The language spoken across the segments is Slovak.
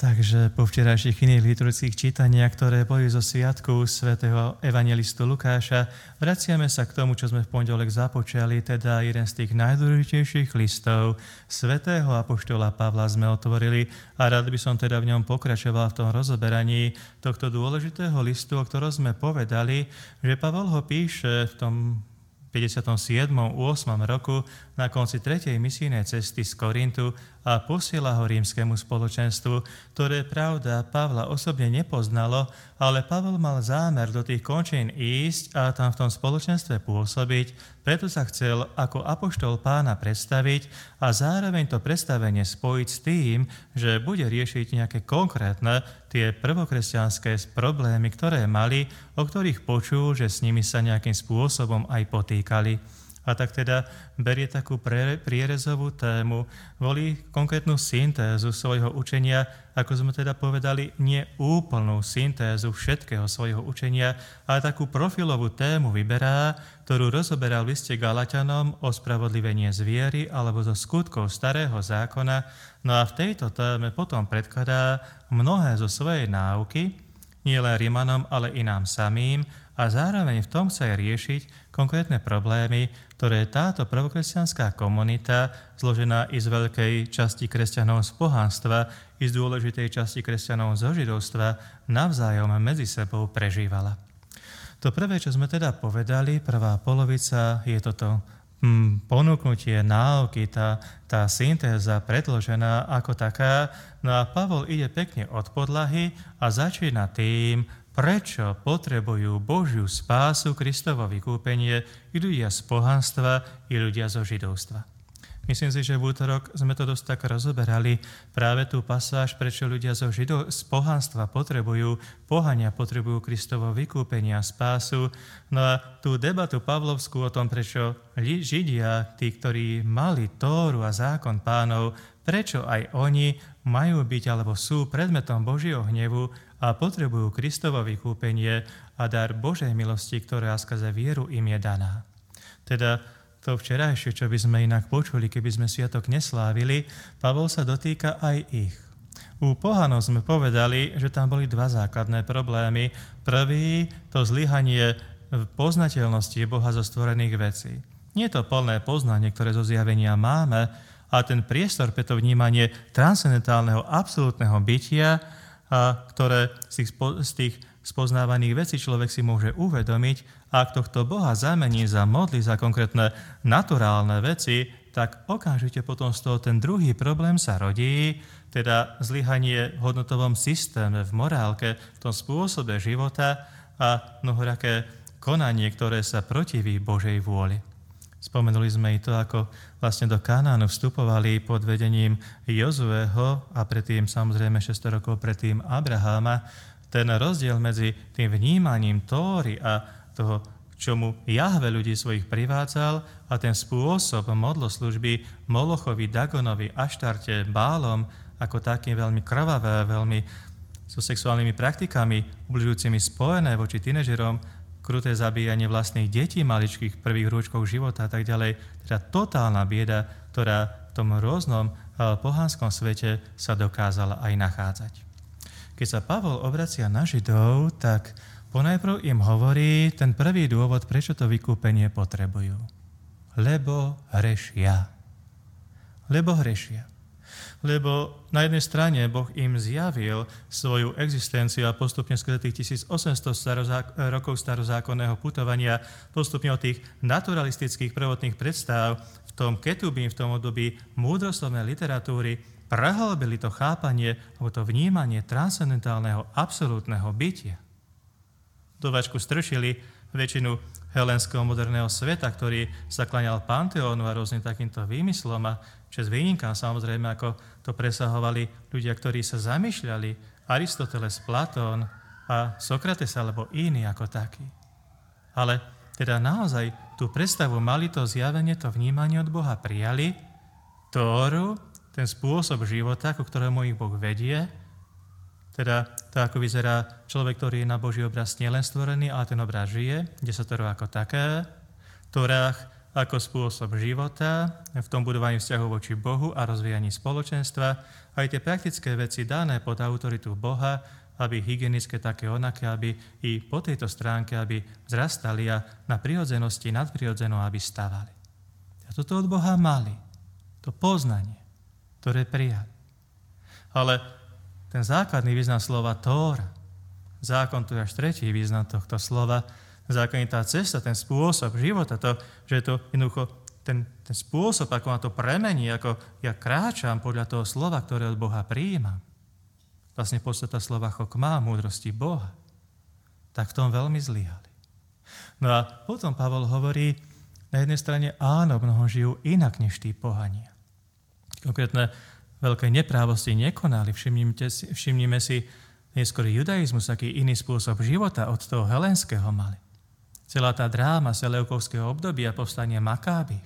Takže po včerajších iných liturgických čítaniach, ktoré boli zo sviatku svätého evangelistu Lukáša, vraciame sa k tomu, čo sme v pondelok započali, teda jeden z tých najdôležitejších listov svätého apoštola Pavla sme otvorili a rád by som teda v ňom pokračoval v tom rozoberaní tohto dôležitého listu, o ktorom sme povedali, že Pavol ho píše v tom 57. 8. roku na konci 3. misijnej cesty z Korintu a posiela ho rímskemu spoločenstvu, ktoré, pravda, Pavla osobne nepoznalo, ale Pavol mal zámer do tých končín ísť a tam v tom spoločenstve pôsobiť, preto sa chcel ako apoštol Pána predstaviť a zároveň to predstavenie spojiť s tým, že bude riešiť nejaké konkrétne tie prvokresťanské problémy, ktoré mali, o ktorých počul, že s nimi sa nejakým spôsobom aj potýkali. A tak teda berie takú prierezovú tému, volí konkrétnu syntézu svojho učenia, ako sme teda povedali, nie úplnú syntézu všetkého svojho učenia, ale takú profilovú tému vyberá, ktorú rozoberá v liste Galatianom o spravodlivenie z viery alebo zo skutkov starého zákona. No a v tejto téme potom predkladá mnohé zo svojej náuky, nielen Rimanom, ale i nám samým, a zároveň v tom chce riešiť konkrétne problémy, ktoré táto prvokresťanská komunita, zložená i z veľkej časti kresťanov z pohanstva, i z dôležitej časti kresťanov zo židovstva, navzájom medzi sebou prežívala. To prvé, čo sme teda povedali, prvá polovica, je toto ponúknutie náuky, tá syntéza predložená ako taká. No a Pavol ide pekne od podlahy a začína tým, prečo potrebujú Božiu spásu, Kristovo vykúpenie i ľudia z pohanstva, i ľudia zo židovstva. Myslím si, že v útorok sme to dosť tak rozoberali, práve tú pasáž, prečo ľudia z pohanstva pohania potrebujú Kristovo vykúpenie a spásu. No a tú debatu pavlovskú o tom, prečo Židia, tí, ktorí mali Tóru a zákon Pánov, prečo aj oni majú byť alebo sú predmetom Božieho hnevu a potrebujú Kristovo vykúpenie a dar Božej milosti, ktorá skrze vieru im je daná. Teda to včerajšie, čo by sme inak počuli, keby sme sviatok neslávili, Pavol sa dotýka aj ich. U pohanov sme povedali, že tam boli dva základné problémy. Prvý, to zlyhanie poznateľnosti Boha zo stvorených vecí. Nie je to plné poznanie, ktoré zo zjavenia máme, a ten priestor pre to vnímanie transcendentálneho absolútneho bytia, ktoré z tých spoznávaných vecí človek si môže uvedomiť, a ak tohto Boha zamení za modly, za konkrétne naturálne veci, tak okamžite potom z toho ten druhý problém sa rodí, teda zlyhanie v hodnotovom systéme, v morálke, v tom spôsobe života a mnohoraké konanie, ktoré sa protiví Božej vôli. Spomenuli sme i to, ako vlastne do Kanánu vstupovali pod vedením Jozueho a predtým samozrejme 600 rokov predtým Abraháma. Ten rozdiel medzi tým vnímaním Tóry a toho, k čomu Jahve ľudí svojich privádzal, a ten spôsob modloslužby Molochovi, Dagonovi, Aštarte, Bálom, ako takým veľmi krvavé, veľmi so sexuálnymi praktikami ubližujúcimi spojené voči tínežerom, kruté zabíjanie vlastných detí, maličkých prvých rúčkov života a tak ďalej. Teda totálna bieda, ktorá v tom rôznom pohanskom svete sa dokázala aj nachádzať. Keď sa Pavol obracia na Židov, tak ponajprv im hovorí ten prvý dôvod, prečo to vykúpenie potrebujú. Lebo hrešia. Lebo hrešia. Lebo na jednej strane Boh im zjavil svoju existenciu a postupne skrze tých 1800 rokov starozákonného putovania, postupne od tých naturalistických prvotných predstav v tom ketubím, v tom období múdroslovnej literatúry, prehlbili to chápanie alebo to vnímanie transcendentálneho absolútneho bytia. Do vačku strčili väčšinu helenského moderného sveta, ktorý sa klaňal Panteónu a rôznym takýmto výmyslom, a čas výnimkám samozrejme, ako to presahovali ľudia, ktorí sa zamýšľali, Aristoteles, Platón a Sokrates alebo iní ako takí. Ale teda naozaj tú predstavu mali, to zjavenie, to vnímanie od Boha prijali, Tóru, ten spôsob života, ku ktorému ich Boh vedie, teda to, ako vyzerá človek, ktorý je na Boží obraz nielen stvorený, ale ten obraz žije, desatoro ako také, Torách ako spôsob života, v tom budovaní vzťahov voči Bohu a rozvíjaní spoločenstva, aj tie praktické veci dané pod autoritu Boha, aby hygienické také onaké, aby i po tejto stránke, aby vzrastali a na prirodzenosti, nadprirodzenou, aby stavali. A toto od Boha mali, to poznanie, ktoré prijali. Ale ten základný význam slova Tóra, zákon, tu je až tretí význam tohto slova, zákon je tá cesta, ten spôsob života, to, že je to jednoducho ten spôsob, ako ma to premení, ako ja kráčam podľa toho slova, ktoré od Boha prijímam. Vlastne podstata slova chokmá, múdrosti Boha. Tak v tom veľmi zlyhali. No a potom Pavol hovorí, na jednej strane áno, mnoho žijú inak než tí pohania. Konkrétne veľké neprávosti nekonali. Všimnime si neskôr judaizmus, aký iný spôsob života od toho helénskeho mali. Celá tá dráma seleukovského obdobia, povstanie Makábych.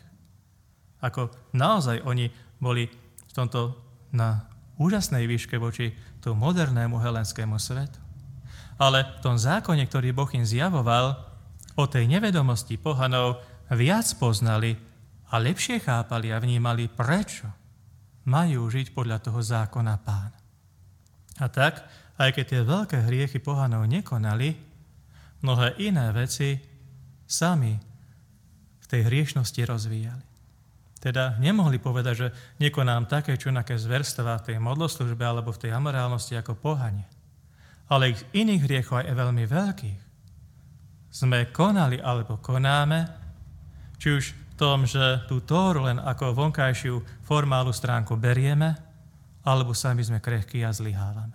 Ako naozaj oni boli v tomto na úžasnej výške voči tomu modernému helenskému svetu. Ale v tom zákone, ktorý Boh im zjavoval, o tej nevedomosti pohanov viac poznali a lepšie chápali a vnímali, prečo majú žiť podľa toho zákona Pána. A tak, aj keď tie veľké hriechy pohanov nekonali, mnohé iné veci sami v tej hriešnosti rozvíjali. Teda nemohli povedať, že nekonám také čunaké zverstvá v tej modloslužbe alebo v tej amorálnosti ako pohanie. Ale ich iných hriechov aj veľmi veľkých sme konali alebo konáme, či už v tom, že tú Tóru len ako vonkajšiu formálnu stránku berieme, alebo sami sme krehkí a zlyhávame.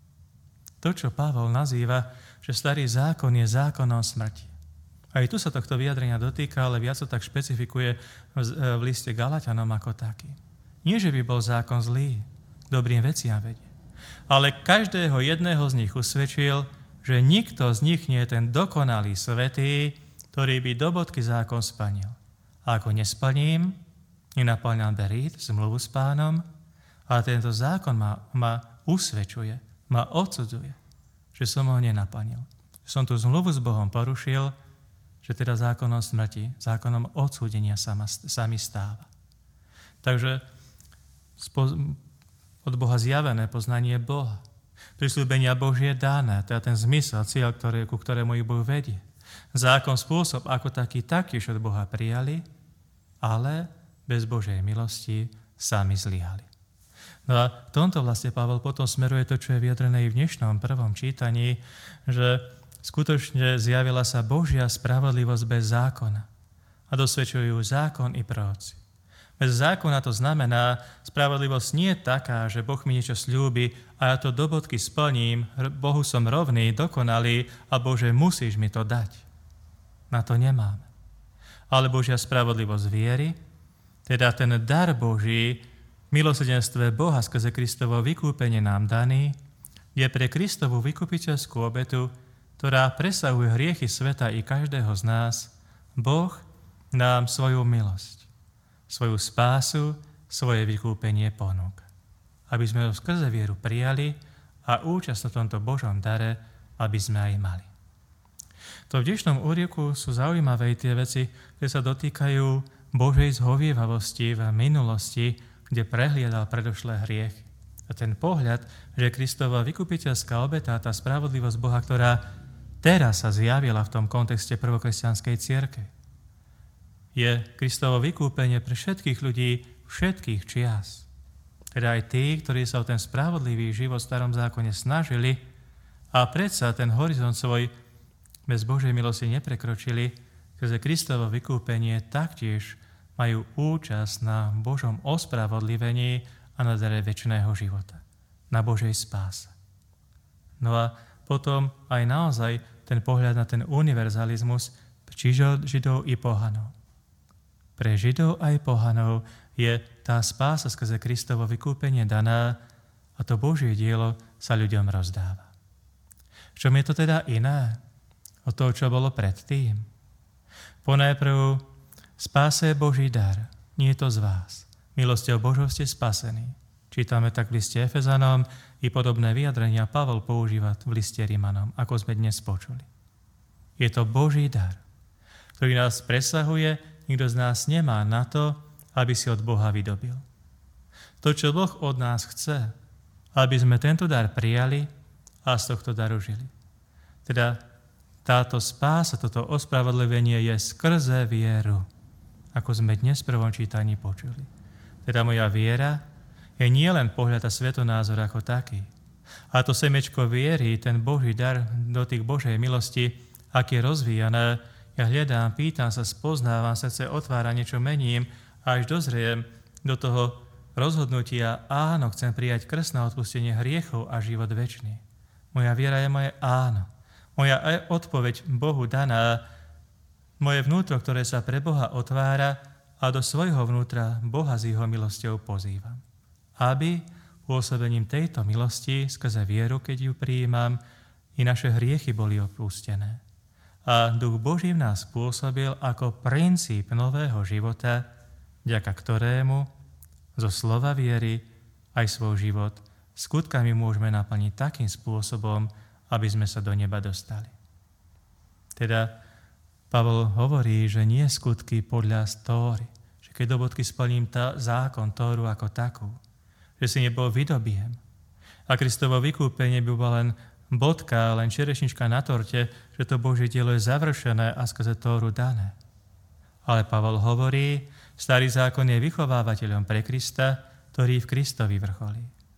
To, čo Pavol nazýva, že starý zákon je zákonom smrti. Aj tu sa tohto vyjadrenia dotýka, ale viac to tak špecifikuje v liste Galatianom ako taký. Nie, že by bol zákon zlý, dobrým veciam vedie, ale každého jedného z nich usvedčil, že nikto z nich nie je ten dokonalý svätý, ktorý by do bodky zákon splnil. A ako nesplním, nenaplňam berít, zmluvu s Pánom, ale tento zákon ma usvedčuje, ma odsudzuje, že som ho nenaplnil. Som tú zmluvu s Bohom porušil, že teda zákonom smrti, zákonom odsúdenia sa mi stáva. Takže od Boha zjavené poznanie Boha, prisľúbenia Božie dané, teda ten zmysel, cieľ, ku ktorému ich Boh vedie. Zákon, spôsob, ako taký taktiež od Boha prijali, ale bez Božej milosti sami zlyhali. No a v tomto vlastne Pavel potom smeruje to, čo je vyjadrené i v dnešnom prvom čítaní, že skutočne zjavila sa Božia spravodlivosť bez zákona a dosvedčujú zákon i proroci. Bez zákona to znamená, spravodlivosť nie je taká, že Boh mi niečo sľúbi a ja to do bodky splním, Bohu som rovný, dokonalý a Bože, musíš mi to dať. Na to nemáme. Ale Božia spravodlivosť viery, teda ten dar Boží, milosrdenstve Boha skrze Kristovo vykúpenie nám daný, je pre Kristovú vykupiteľskú obetu, ktorá presahuje hriechy sveta i každého z nás, Boh nám svoju milosť, svoju spásu, svoje vykúpenie ponúka. Aby sme ho skrze vieru prijali a účasť na tomto Božom dare, aby sme aj mali. To v dnešnom úryvku sú zaujímavé tie veci, ktoré sa dotýkajú Božej zhovievavosti v minulosti, kde prehliadal predošlé hriechy. A ten pohľad, že Kristova vykupiteľská obeta, tá spravodlivosť Boha, ktorá teraz sa zjavila v tom kontexte prvokresťanskej cirkvi, je Kristovo vykúpenie pre všetkých ľudí všetkých čias. Teda aj tí, ktorí sa o ten spravodlivý život v starom zákone snažili a predsa ten horizont svoj bez Božej milosti neprekročili, skrze Kristovo vykúpenie taktiež majú účasť na Božom ospravodlivení a na dare večného života, na Božej spáse. No a potom aj naozaj ten pohľad na ten univerzalizmus Židov i pohanov. Pre Židov aj pohanov je tá spása skrze Kristovo vykúpenie daná a to Božie dielo sa ľuďom rozdáva. V čom je to teda iné od toho, čo bolo predtým? Ponajprv, spása je Boží dar, nie je to z vás. Milosťou Božou ste spasení. Čítame tak v liste Efezanom i podobné vyjadrenia Pavol používa v liste Rimanom, ako sme dnes počuli. Je to Boží dar, ktorý nás presahuje nikto z nás nemá na to, aby si od Boha vydobil. To, čo Boh od nás chce, aby sme tento dar prijali a z tohto daru žili. Teda táto spása, toto ospravedlivenie je skrze vieru, ako sme dnes v prvom čítaní počuli. Teda moja viera je nielen pohľad a svetonázor ako taký. A to semiečko viery, ten Boží dar do tých Božej milosti, ak je rozvíjané, ja hľadám, pýtam sa, spoznávam, srdce otvára, niečo mením a až dozriem do toho rozhodnutia, áno, chcem prijať krst na odpustenie hriechov a život večný. Moja viera je moje áno. Moja odpoveď Bohu daná, moje vnútro, ktoré sa pre Boha otvára a do svojho vnútra Boha s jeho milosťou pozývam. Aby pôsobením tejto milosti skrze vieru, keď ju prijímam, i naše hriechy boli odpustené. A Duch Boží v nás pôsobil ako princíp nového života, vďaka ktorému zo slova viery aj svoj život skutkami môžeme naplniť takým spôsobom, aby sme sa do neba dostali. Teda Pavol hovorí, že nie skutky podľa Tóry, že keď do bodky splním zákon Tóru ako takú, že si nebo vydobijem. A Kristovo vykúpenie by bola len bodka, len čerešnička na torte, že to Božie dielo je završené a skrze Tóru dané. Ale Pavol hovorí, starý zákon je vychovávateľom pre Krista, ktorý v Kristovi vrcholí.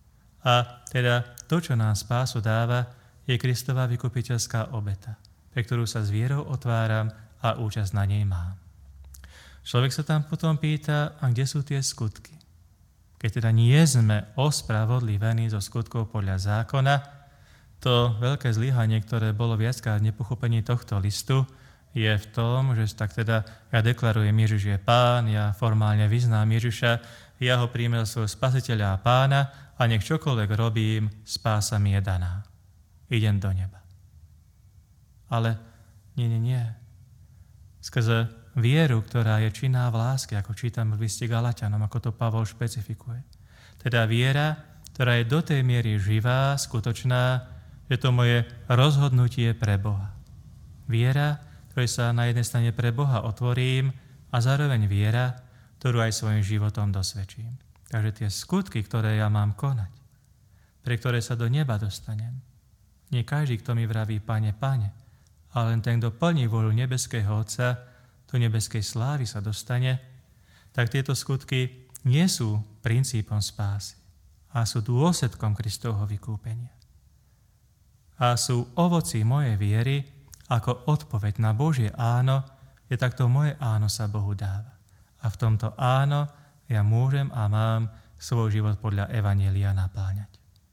A teda to, čo nám spásu dáva, je Kristova vykupiteľská obeta, pre ktorú sa s vierou otváram a účasť na nej mám. Človek sa tam potom pýta, a kde sú tie skutky? Keď teda nie sme ospravodlivení zo skutkov podľa zákona, to veľké zlyhanie, ktoré bolo viackrát v nepochopení tohto listu, je v tom, že tak teda ja deklarujem, Ježiš je Pán, ja formálne vyznám Ježiša, ja ho príjmem svojho spasiteľa a Pána a nech čokoľvek robím, spása mi je daná. Idem do neba. Ale nie. Skrze vieru, ktorá je činná v láske, ako čítam v liste Galatianom, ako to Pavol špecifikuje. Teda viera, ktorá je do tej miery živá, skutočná, že to moje rozhodnutie pre Boha. Viera, ktorej sa na jednej strane pre Boha otvorím a zároveň viera, ktorú aj svojim životom dosvedčím. Takže tie skutky, ktoré ja mám konať, pre ktoré sa do neba dostanem, nie každý, kto mi vraví, Pane, Pane, ale len ten, kto plní voľu nebeského Otca, do nebeskej slávy sa dostane, tak tieto skutky nie sú princípom spásy, a sú dôsledkom Kristovho vykúpenia. A sú ovocí mojej viery, ako odpoveď na Božie áno, je takto moje áno sa Bohu dáva. A v tomto áno ja môžem a mám svoj život podľa Evanjelia napáňať.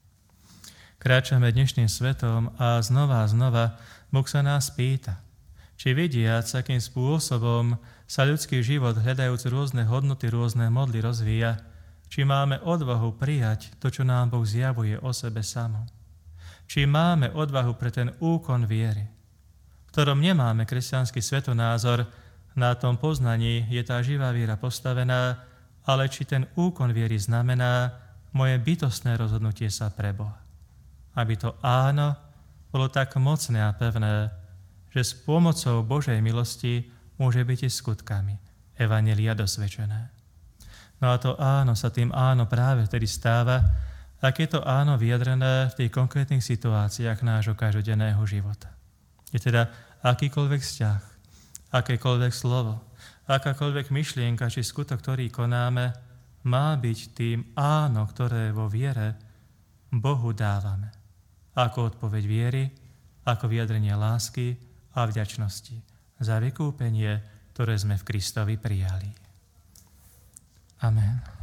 Kráčame dnešným svetom a znova Boh sa nás pýta, či vidiac, akým spôsobom sa ľudský život, hľadajúc rôzne hodnoty, rôzne modly rozvíja, či máme odvahu prijať to, čo nám Boh zjavuje o sebe samom. Či máme odvahu pre ten úkon viery, v ktorom nemáme kresťanský svetonázor, na tom poznaní je tá živá viera postavená, ale či ten úkon viery znamená moje bytostné rozhodnutie sa pre Boha. Aby to áno bolo tak mocné a pevné, že s pomocou Božej milosti môže byť i skutkami Evanjelia dosvedčené. No a to áno sa tým áno práve vtedy stáva, ak je to áno vyjadrené v tých konkrétnych situáciách nášho každodenného života. Je teda akýkoľvek vzťah, akékoľvek slovo, akákoľvek myšlienka či skutok, ktorý konáme, má byť tým áno, ktoré vo viere Bohu dávame. Ako odpoveď viery, ako vyjadrenie lásky a vďačnosti za vykúpenie, ktoré sme v Kristovi prijali. Amen.